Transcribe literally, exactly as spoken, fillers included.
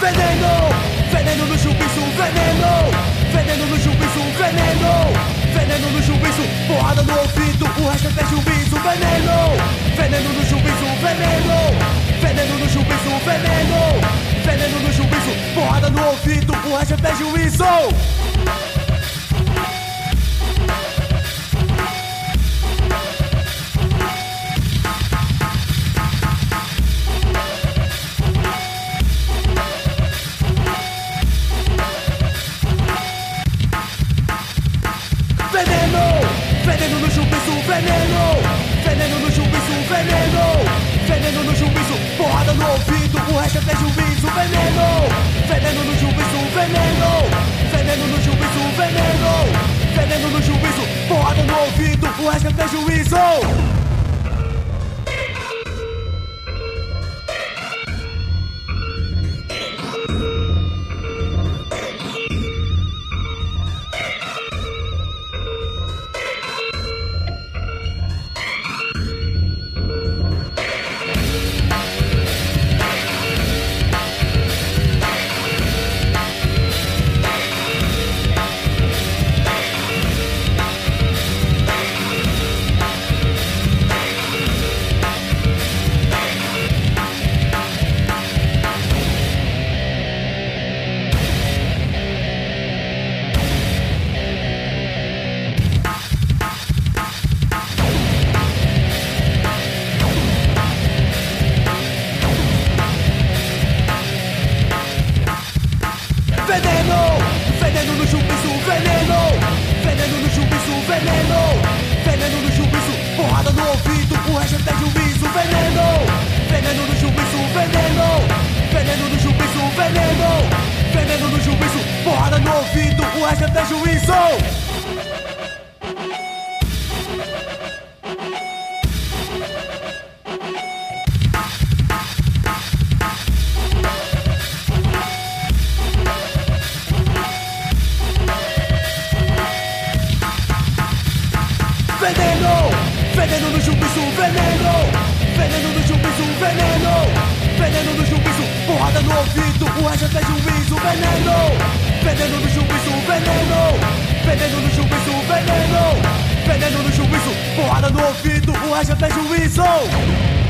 Veneno, veneno no chubiço, veneno. Veneno no chubiço, veneno. Veneno no chubiço, porrada no ouvido, o resto é prejuízo. Veneno, veneno no chubiço, veneno. Veneno no chubiço, veneno. Veneno no chubiço, porrada no ouvido, o resto é prejuízo. Veneno, veneno no chubiço, veneno. Veneno no chubiço, veneno. Veneno no chubiço, porrada no ouvido, o resto é prejuízo. Veneno, veneno no chubiço, veneno. Veneno no chubiço, veneno. Veneno no chubiço, porrada no ouvido, o resto é prejuízo. Veneno, veneno no chubiço, veneno. Veneno no chubiço, veneno. Veneno no chubiço, porrada no ouvido, o resto é prejuízo. Veneno, veneno no chubiço, veneno. Veneno no chubiço, veneno. Veneno no chubiço, porrada no ouvido, o resto é prejuízo. Veneno, veneno no chubiço, veneno. Veneno no chubiço, veneno. Veneno no chubiço, porrada no ouvido, o resto é prejuízo. Veneno, veneno no chubiço, veneno. Veneno no chubiço, veneno. Veneno no chubiço, porrada no ouvido, o resto é prejuízo.